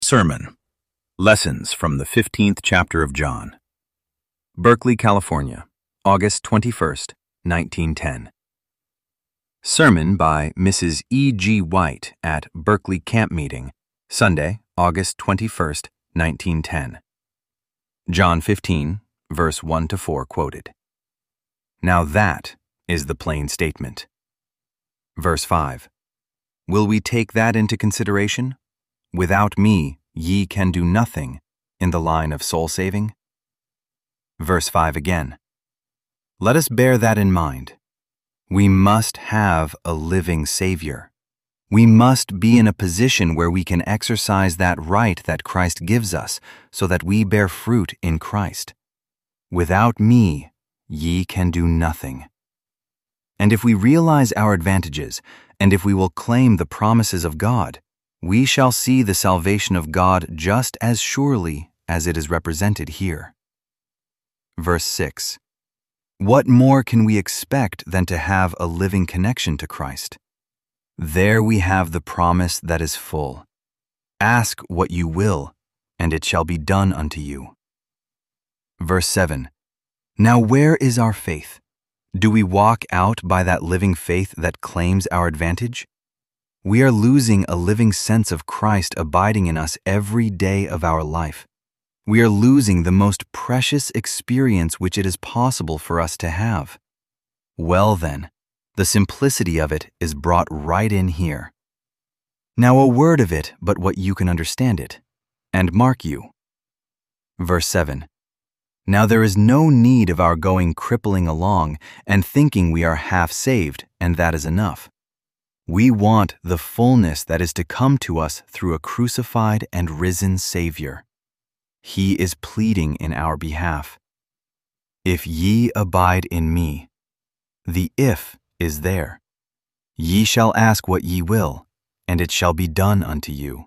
Sermon. Lessons from the 15th chapter of John. Berkeley, California, August 21st, 1910. Sermon by Mrs. E. G. White at Berkeley Camp Meeting, Sunday, August 21st, 1910. John 15, verse 1-4 quoted. Now that is the plain statement. Verse 5. Will we take that into consideration? Without me, ye can do nothing, in the line of soul saving? Verse 5 again. Let us bear that in mind. We must have a living Savior. We must be in a position where we can exercise that right that Christ gives us so that we bear fruit in Christ. Without me, ye can do nothing. And if we realize our advantages, and if we will claim the promises of God, we shall see the salvation of God just as surely as it is represented here. Verse 6. What more can we expect than to have a living connection to Christ? There we have the promise that is full. Ask what you will, and it shall be done unto you. Verse 7. Now where is our faith? Do we walk out by that living faith that claims our advantage? We are losing a living sense of Christ abiding in us every day of our life. We are losing the most precious experience which it is possible for us to have. Well then, the simplicity of it is brought right in here. Now a word of it, but what you can understand it. And mark you. Verse 7. Now there is no need of our going crippling along and thinking we are half saved, and that is enough. We want the fullness that is to come to us through a crucified and risen Savior. He is pleading in our behalf. If ye abide in me, the if is there. Ye shall ask what ye will, and it shall be done unto you.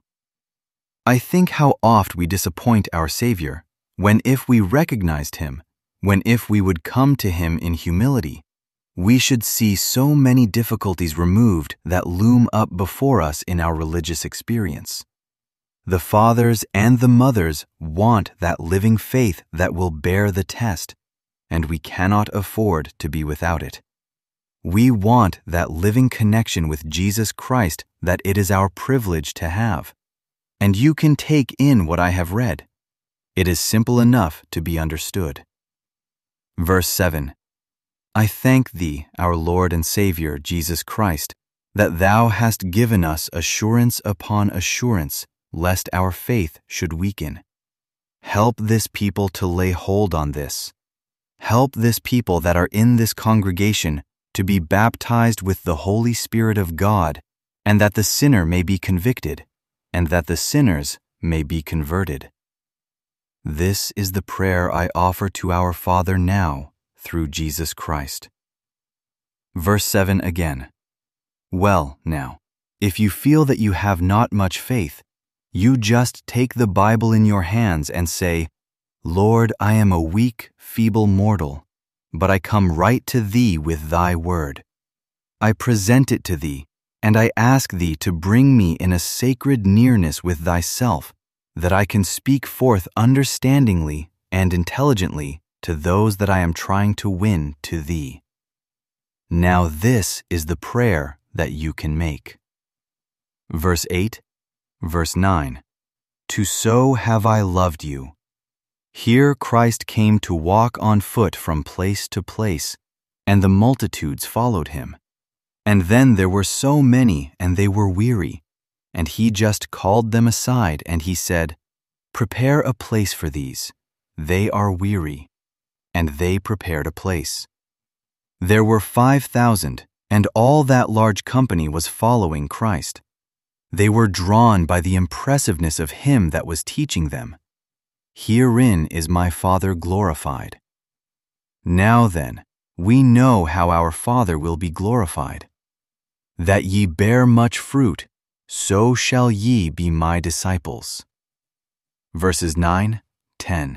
I think how oft we disappoint our Savior, when if we recognized Him, when if we would come to Him in humility, we should see so many difficulties removed that loom up before us in our religious experience. The fathers and the mothers want that living faith that will bear the test, and we cannot afford to be without it. We want that living connection with Jesus Christ that it is our privilege to have. And you can take in what I have read. It is simple enough to be understood. Verse 7. I thank Thee, our Lord and Savior, Jesus Christ, that Thou hast given us assurance upon assurance, lest our faith should weaken. Help this people to lay hold on this. Help this people that are in this congregation to be baptized with the Holy Spirit of God, and that the sinner may be convicted, and that the sinners may be converted. This is the prayer I offer to our Father now, through Jesus Christ. Verse 7 again. Well, now, if you feel that you have not much faith, you just take the Bible in your hands and say, Lord, I am a weak, feeble mortal, but I come right to Thee with Thy word. I present it to Thee, and I ask Thee to bring me in a sacred nearness with Thyself, that I can speak forth understandingly and intelligently to those that I am trying to win to Thee. Now this is the prayer that you can make. Verse 8, verse 9. To so have I loved you. Here Christ came to walk on foot from place to place, and the multitudes followed Him. And then there were so many, and they were weary. And He just called them aside, and He said, Prepare a place for these. They are weary. And they prepared a place. There were 5,000, and all that large company was following Christ. They were drawn by the impressiveness of Him that was teaching them. Herein is my Father glorified. Now then, we know how our Father will be glorified. That ye bear much fruit, so shall ye be my disciples. Verses 9, 10.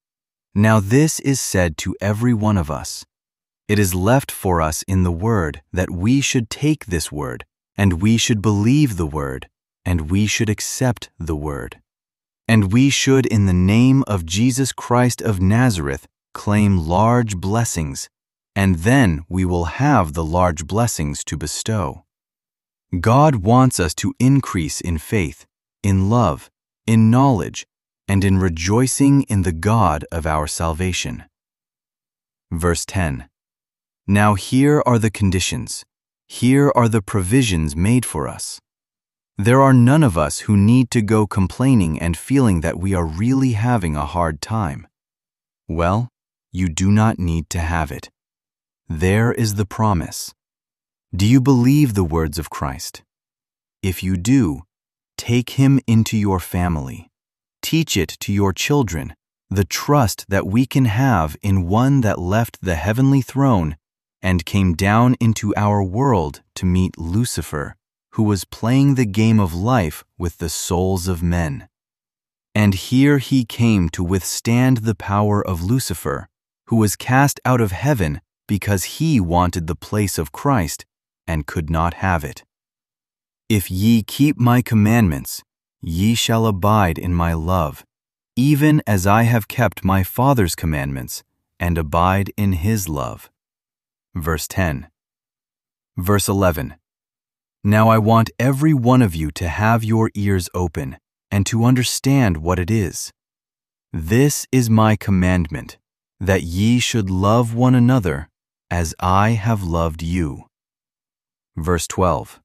Now this is said to every one of us. It is left for us in the Word that we should take this Word, and we should believe the Word, and we should accept the Word. And we should, in the name of Jesus Christ of Nazareth, claim large blessings, and then we will have the large blessings to bestow. God wants us to increase in faith, in love, in knowledge, and in rejoicing in the God of our salvation. Verse 10. Now here are the conditions. Here are the provisions made for us. There are none of us who need to go complaining and feeling that we are really having a hard time. Well, you do not need to have it. There is the promise. Do you believe the words of Christ? If you do, take him into your family. Teach it to your children, the trust that we can have in one that left the heavenly throne and came down into our world to meet Lucifer, who was playing the game of life with the souls of men. And here he came to withstand the power of Lucifer, who was cast out of heaven because he wanted the place of Christ and could not have it. If ye keep my commandments, ye shall abide in my love, even as I have kept my Father's commandments and abide in his love. Verse 10. Verse 11. Now I want every one of you to have your ears open and to understand what it is. This is my commandment, that ye should love one another as I have loved you. Verse 12.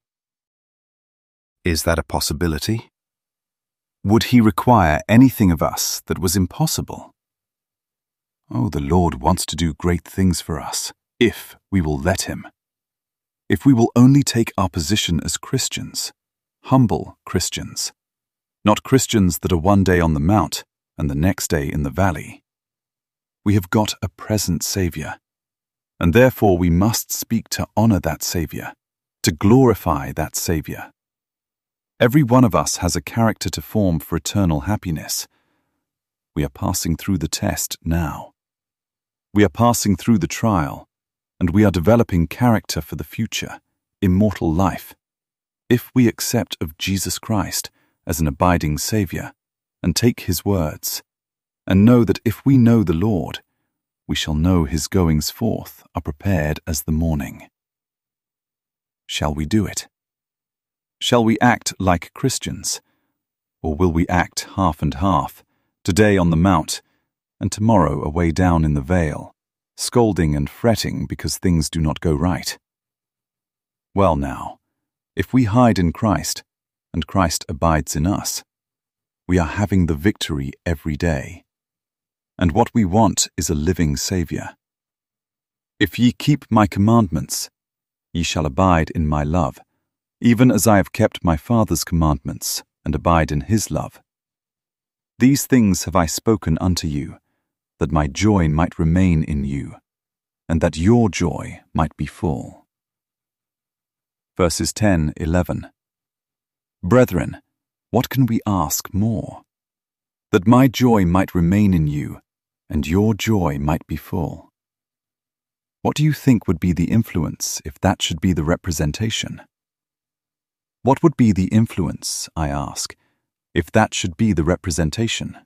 Is that a possibility? Would he require anything of us that was impossible? Oh, the Lord wants to do great things for us, if we will let him. If we will only take our position as Christians, humble Christians, not Christians that are one day on the mount and the next day in the valley. We have got a present Savior, and therefore we must speak to honor that Savior, to glorify that Savior. Every one of us has a character to form for eternal happiness. We are passing through the test now. We are passing through the trial, and we are developing character for the future, immortal life, if we accept of Jesus Christ as an abiding Savior and take his words, and know that if we know the Lord, we shall know his goings forth are prepared as the morning. Shall we do it? Shall we act like Christians, or will we act half and half, today on the mount, and tomorrow away down in the vale, scolding and fretting because things do not go right? Well now, if we hide in Christ, and Christ abides in us, we are having the victory every day. And what we want is a living Savior. If ye keep my commandments, ye shall abide in my love, even as I have kept my Father's commandments, and abide in his love. These things have I spoken unto you, that my joy might remain in you, and that your joy might be full. Verses 10, 11. Brethren, what can we ask more? That my joy might remain in you, and your joy might be full. What do you think would be the influence if that should be the representation? What would be the influence, I ask, if that should be the representation?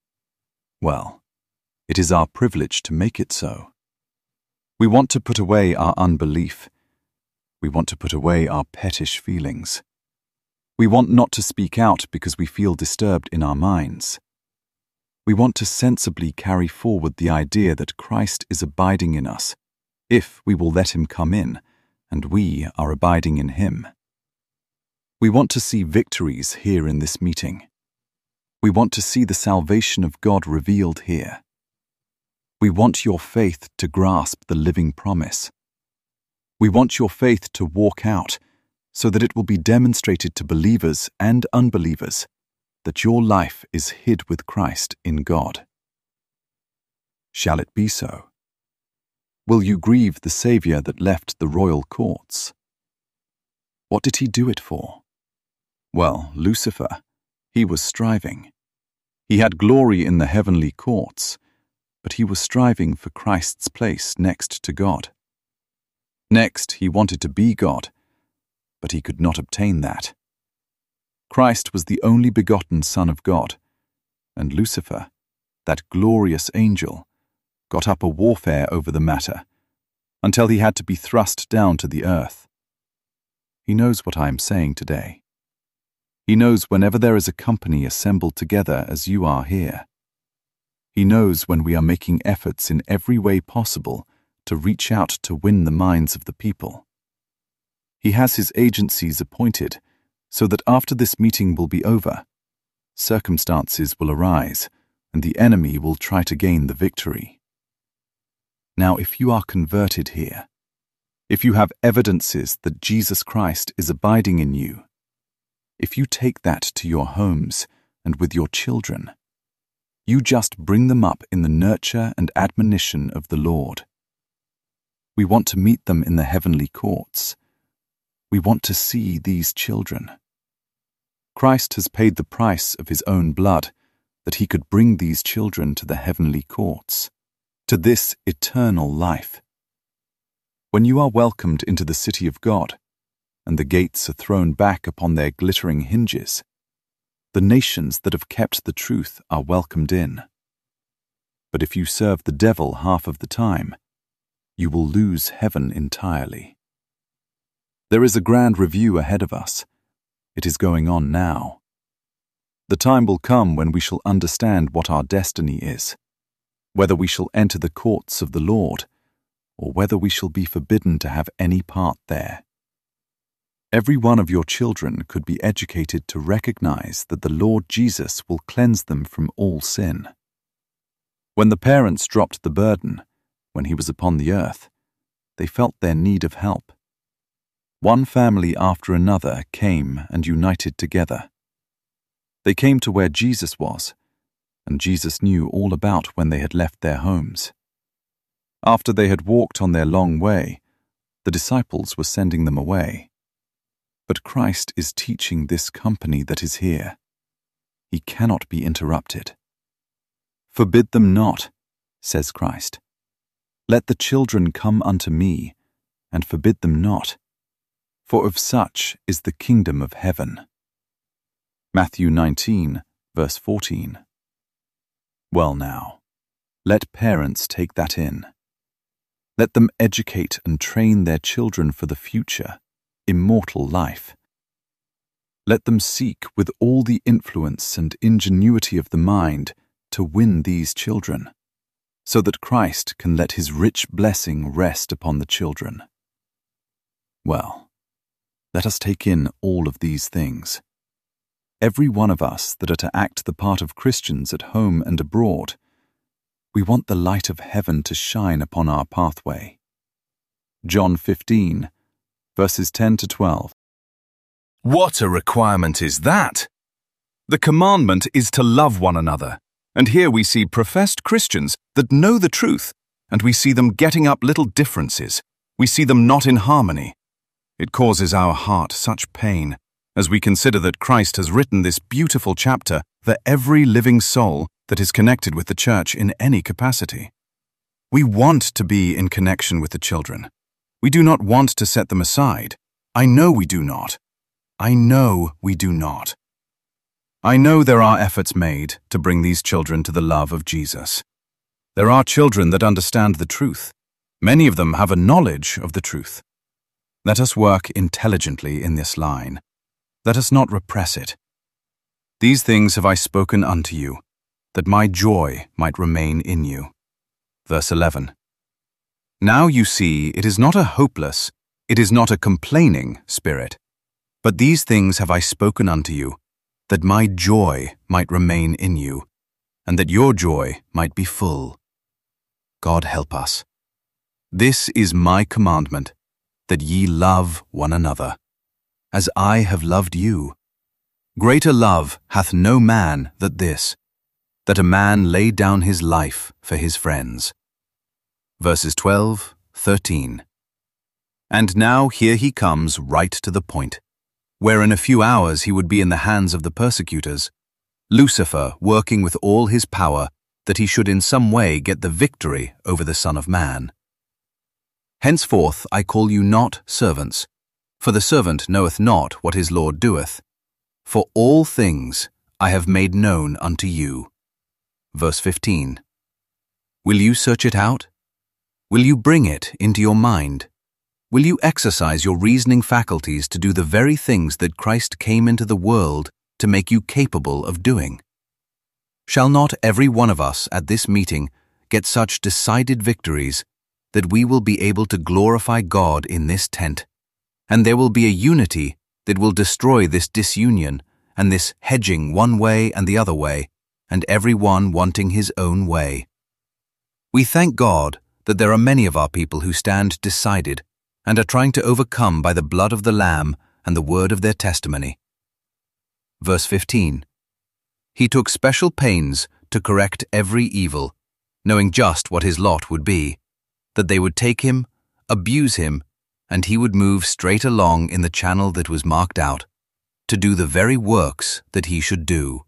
Well, it is our privilege to make it so. We want to put away our unbelief. We want to put away our pettish feelings. We want not to speak out because we feel disturbed in our minds. We want to sensibly carry forward the idea that Christ is abiding in us, if we will let him come in, and we are abiding in him. We want to see victories here in this meeting. We want to see the salvation of God revealed here. We want your faith to grasp the living promise. We want your faith to walk out so that it will be demonstrated to believers and unbelievers that your life is hid with Christ in God. Shall it be so? Will you grieve the Savior that left the royal courts? What did he do it for? Well, Lucifer, he was striving. He had glory in the heavenly courts, but he was striving for Christ's place next to God. Next, he wanted to be God, but he could not obtain that. Christ was the only begotten Son of God, and Lucifer, that glorious angel, got up a warfare over the matter, until he had to be thrust down to the earth. He knows what I am saying today. He knows whenever there is a company assembled together as you are here. He knows when we are making efforts in every way possible to reach out to win the minds of the people. He has his agencies appointed so that after this meeting will be over, circumstances will arise and the enemy will try to gain the victory. Now, if you are converted here, if you have evidences that Jesus Christ is abiding in you, if you take that to your homes and with your children, you just bring them up in the nurture and admonition of the Lord. We want to meet them in the heavenly courts. We want to see these children. Christ has paid the price of his own blood that he could bring these children to the heavenly courts, to this eternal life. When you are welcomed into the city of God, and the gates are thrown back upon their glittering hinges, the nations that have kept the truth are welcomed in. But if you serve the devil half of the time, you will lose heaven entirely. There is a grand review ahead of us. It is going on now. The time will come when we shall understand what our destiny is, whether we shall enter the courts of the Lord, or whether we shall be forbidden to have any part there. Every one of your children could be educated to recognize that the Lord Jesus will cleanse them from all sin. When the parents dropped the burden, when he was upon the earth, they felt their need of help. One family after another came and united together. They came to where Jesus was, and Jesus knew all about when they had left their homes. After they had walked on their long way, the disciples were sending them away. But Christ is teaching this company that is here. He cannot be interrupted. Forbid them not, says Christ. Let the children come unto me, and forbid them not, for of such is the kingdom of heaven. Matthew 19, verse 14. Well now, let parents take that in. Let them educate and train their children for the future, immortal life. Let them seek with all the influence and ingenuity of the mind to win these children, so that Christ can let his rich blessing rest upon the children. Well, let us take in all of these things. Every one of us that are to act the part of Christians at home and abroad, we want the light of heaven to shine upon our pathway. John 15, verses 10 to 12. What a requirement is that? The commandment is to love one another, and here we see professed Christians that know the truth, and we see them getting up little differences. We see them not in harmony. It causes our heart such pain as we consider that Christ has written this beautiful chapter for every living soul that is connected with the church in any capacity. We want to be in connection with the children. We do not want to set them aside. I know we do not. I know we do not. I know there are efforts made to bring these children to the love of Jesus. There are children that understand the truth. Many of them have a knowledge of the truth. Let us work intelligently in this line. Let us not repress it. These things have I spoken unto you, that my joy might remain in you. Verse 11. Now you see, it is not a hopeless, it is not a complaining spirit, but these things have I spoken unto you, that my joy might remain in you, and that your joy might be full. God help us. This is my commandment, that ye love one another, as I have loved you. Greater love hath no man than this, that a man lay down his life for his friends. Verses 12, 13. And now here he comes right to the point, where in a few hours he would be in the hands of the persecutors, Lucifer working with all his power that he should in some way get the victory over the Son of Man. Henceforth I call you not servants, for the servant knoweth not what his Lord doeth. For all things I have made known unto you. Verse 15. Will you search it out? Will you bring it into your mind? Will you exercise your reasoning faculties to do the very things that Christ came into the world to make you capable of doing? Shall not every one of us at this meeting get such decided victories that we will be able to glorify God in this tent, and there will be a unity that will destroy this disunion and this hedging one way and the other way, and every one wanting his own way? We thank God that there are many of our people who stand decided and are trying to overcome by the blood of the Lamb and the word of their testimony. Verse 15. He took special pains to correct every evil, knowing just what his lot would be, that they would take him, abuse him, and he would move straight along in the channel that was marked out, to do the very works that he should do.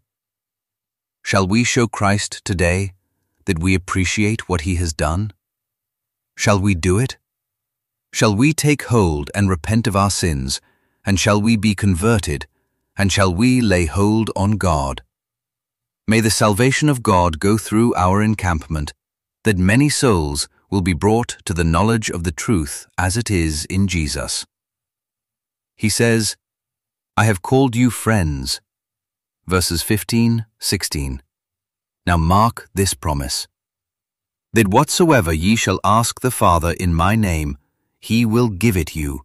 Shall we show Christ today that we appreciate what he has done? Shall we do it? Shall we take hold and repent of our sins, and shall we be converted, and shall we lay hold on God? May the salvation of God go through our encampment, that many souls will be brought to the knowledge of the truth as it is in Jesus. He says, I have called you friends. Verses 15, 16. Now mark this promise, that whatsoever ye shall ask the Father in my name, he will give it you.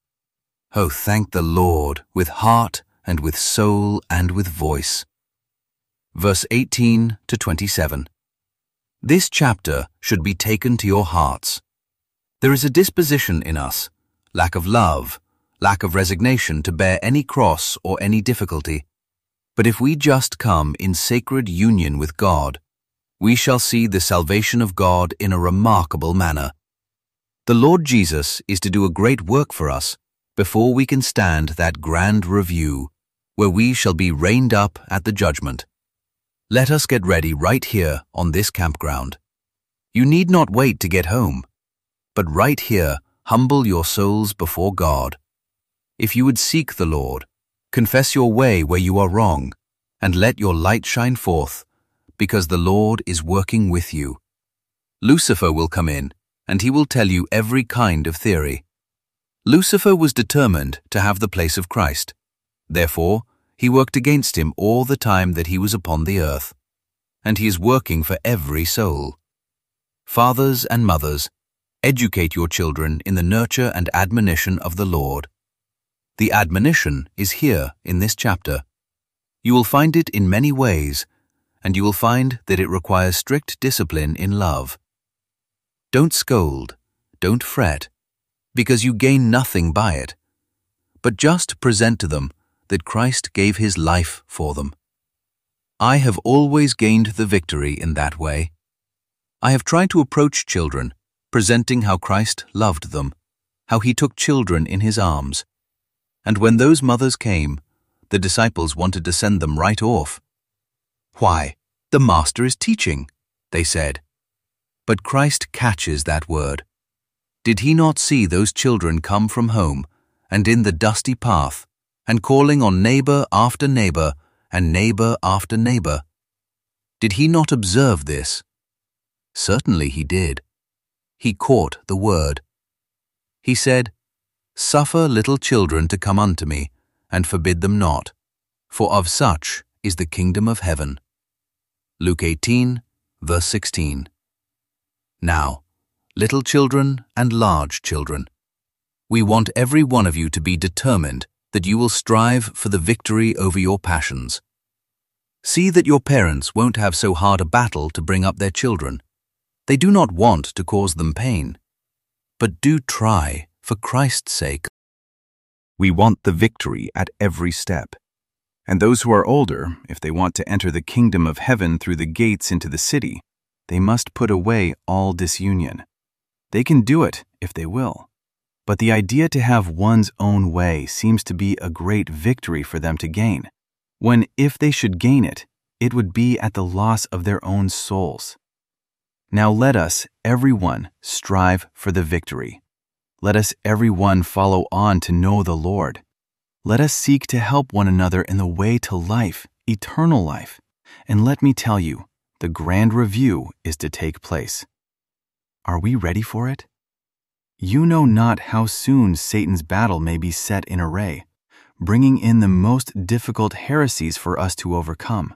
Oh, thank the Lord with heart and with soul and with voice. Verse 18 to 27. This chapter should be taken to your hearts. There is a disposition in us, lack of love, lack of resignation to bear any cross or any difficulty. But if we just come in sacred union with God, we shall see the salvation of God in a remarkable manner. The Lord Jesus is to do a great work for us before we can stand that grand review, where we shall be reined up at the judgment. Let us get ready right here on this campground. You need not wait to get home, but right here humble your souls before God. If you would seek the Lord, confess your way where you are wrong, and let your light shine forth, because the Lord is working with you. Lucifer will come in, and he will tell you every kind of theory. Lucifer was determined to have the place of Christ. Therefore, he worked against him all the time that he was upon the earth, and he is working for every soul. Fathers and mothers, educate your children in the nurture and admonition of the Lord. The admonition is here in this chapter. You will find it in many ways, and you will find that it requires strict discipline in love. Don't scold, don't fret, because you gain nothing by it, but just present to them that Christ gave his life for them. I have always gained the victory in that way. I have tried to approach children, presenting how Christ loved them, how he took children in his arms. And when those mothers came, the disciples wanted to send them right off. Why, the Master is teaching, they said. But Christ catches that word. Did he not see those children come from home and in the dusty path, and calling on neighbor after neighbor and neighbor after neighbor? Did he not observe this? Certainly he did. He caught the word. He said, Suffer little children to come unto me, and forbid them not, for of such is the kingdom of heaven. Luke 18, verse 16. Now, little children and large children, we want every one of you to be determined that you will strive for the victory over your passions. See that your parents won't have so hard a battle to bring up their children. They do not want to cause them pain, but do try for Christ's sake. We want the victory at every step. And those who are older, if they want to enter the kingdom of heaven through the gates into the city, they must put away all disunion. They can do it if they will. But the idea to have one's own way seems to be a great victory for them to gain, when if they should gain it, it would be at the loss of their own souls. Now let us, everyone, strive for the victory. Let us, everyone, follow on to know the Lord. Let us seek to help one another in the way to life, eternal life. And let me tell you, The grand review is to take place. Are we ready for it? You know not how soon Satan's battle may be set in array, bringing in the most difficult heresies for us to overcome.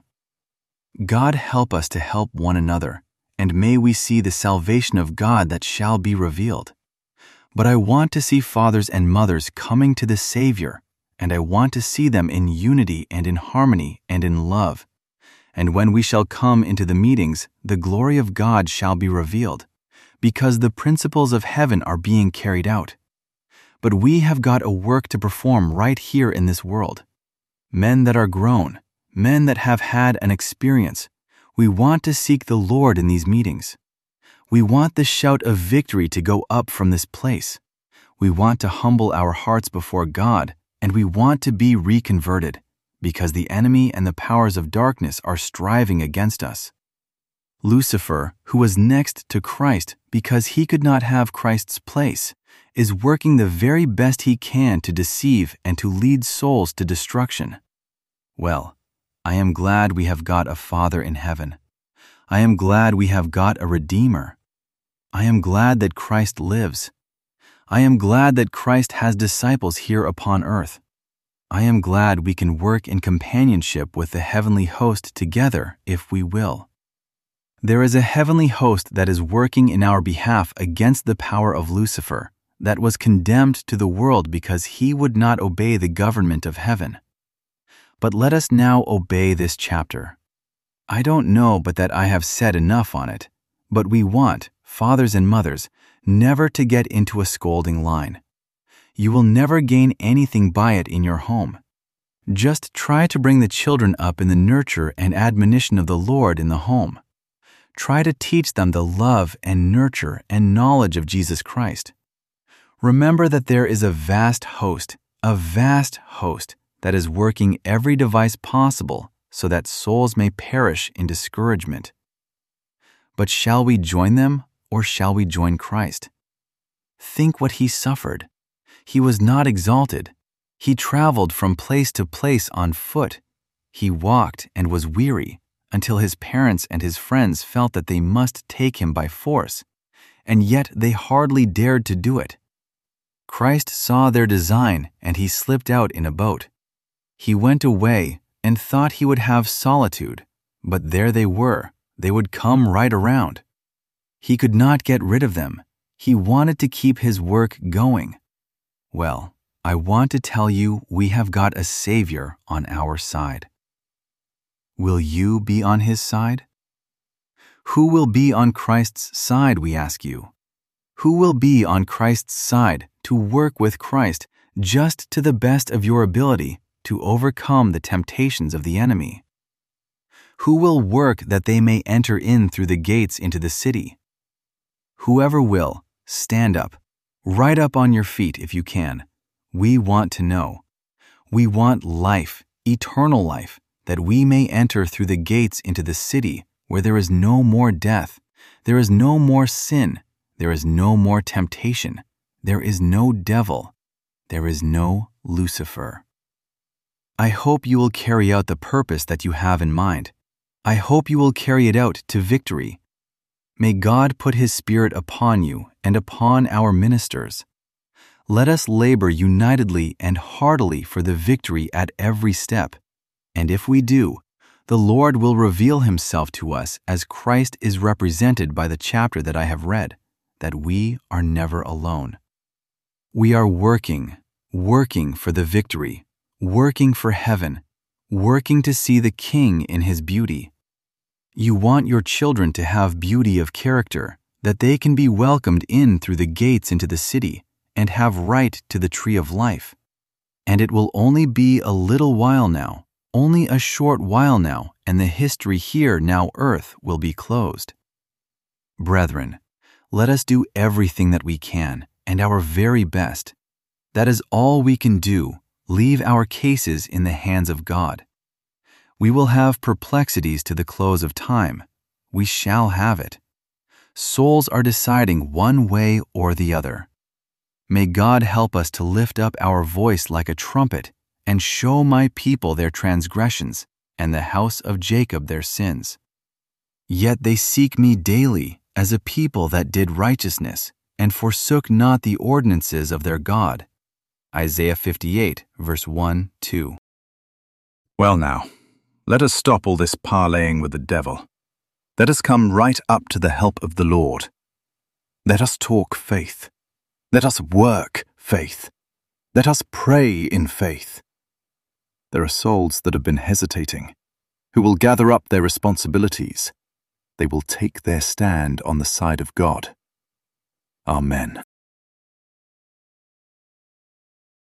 God help us to help one another, and may we see the salvation of God that shall be revealed. But I want to see fathers and mothers coming to the Savior, and I want to see them in unity and in harmony and in love. And when we shall come into the meetings, the glory of God shall be revealed, because the principles of heaven are being carried out. But we have got a work to perform right here in this world. Men that are grown, men that have had an experience, we want to seek the Lord in these meetings. We want the shout of victory to go up from this place. We want to humble our hearts before God, and we want to be reconverted, because the enemy and the powers of darkness are striving against us. Lucifer, who was next to Christ because he could not have Christ's place, is working the very best he can to deceive and to lead souls to destruction. Well, I am glad we have got a Father in heaven. I am glad we have got a Redeemer. I am glad that Christ lives. I am glad that Christ has disciples here upon earth. I am glad we can work in companionship with the heavenly host together if we will. There is a heavenly host that is working in our behalf against the power of Lucifer, that was condemned to the world because he would not obey the government of heaven. But let us now obey this chapter. I don't know but that I have said enough on it, but we want, fathers and mothers, never to get into a scolding line. You will never gain anything by it in your home. Just try to bring the children up in the nurture and admonition of the Lord in the home. Try to teach them the love and nurture and knowledge of Jesus Christ. Remember that there is a vast host that is working every device possible so that souls may perish in discouragement. But shall we join them or shall we join Christ? Think what he suffered. He was not exalted. He traveled from place to place on foot. He walked and was weary until his parents and his friends felt that they must take him by force, and yet they hardly dared to do it. Christ saw their design, and he slipped out in a boat. He went away and thought he would have solitude, but there they were. They would come right around. He could not get rid of them. He wanted to keep his work going. Well, I want to tell you we have got a Savior on our side. Will you be on his side? Who will be on Christ's side, we ask you? Who will be on Christ's side to work with Christ just to the best of your ability to overcome the temptations of the enemy? Who will work that they may enter in through the gates into the city? Whoever will, stand up. Right up on your feet if you can. We want to know. We want life, eternal life, that we may enter through the gates into the city where there is no more death, there is no more sin, there is no more temptation, there is no devil, there is no Lucifer. I hope you will carry out the purpose that you have in mind. I hope you will carry it out to victory. May God put his Spirit upon you and upon our ministers. Let us labor unitedly and heartily for the victory at every step. And if we do, the Lord will reveal himself to us as Christ is represented by the chapter that I have read, that we are never alone. We are working for the victory, working for heaven, working to see the King in his beauty. You want your children to have beauty of character, that they can be welcomed in through the gates into the city and have right to the tree of life. And it will only be a little while now, only a short while now, and the history here now earth will be closed. Brethren, let us do everything that we can and our very best. That is all we can do. Leave our cases in the hands of God. We will have perplexities to the close of time. We shall have it. Souls are deciding one way or the other. May God help us to lift up our voice like a trumpet and show my people their transgressions and the house of Jacob their sins. Yet they seek me daily as a people that did righteousness, and forsook not the ordinances of their God. Isaiah 58, verse 1, 2. Well now, let us stop all this parleying with the devil. Let us come right up to the help of the Lord. Let us talk faith. Let us work faith. Let us pray in faith. There are souls that have been hesitating, who will gather up their responsibilities. They will take their stand on the side of God. Amen.